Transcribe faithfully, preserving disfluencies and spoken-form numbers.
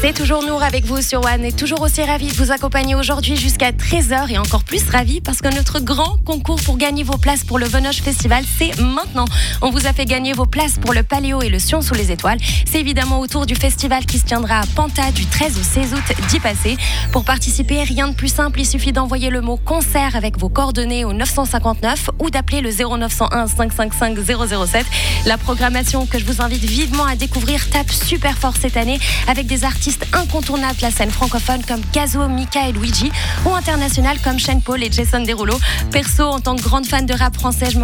C'est toujours Nour avec vous sur One et toujours aussi ravie de vous accompagner aujourd'hui jusqu'à treize heures et encore plus ravie parce que notre grand concours pour gagner vos places pour le Venoge Festival, c'est maintenant. On vous a fait gagner vos places pour le Paléo et le Sion sous les étoiles. C'est évidemment autour du festival qui se tiendra à Panta du treize au seize août d'y passer. Pour participer, rien de plus simple, il suffit d'envoyer le mot concert avec vos coordonnées au neuf cent cinquante-neuf ou d'appeler le zéro neuf cent un cinq cent cinquante-cinq zéro zéro sept. La programmation que je vous invite vivement à découvrir tape super fort cette année avec des artistes incontournables de la scène francophone comme Gazo, Mika et Luigi ou international comme Shane Paul et Jason Derulo. Perso, en tant que grande fan de rap français, je me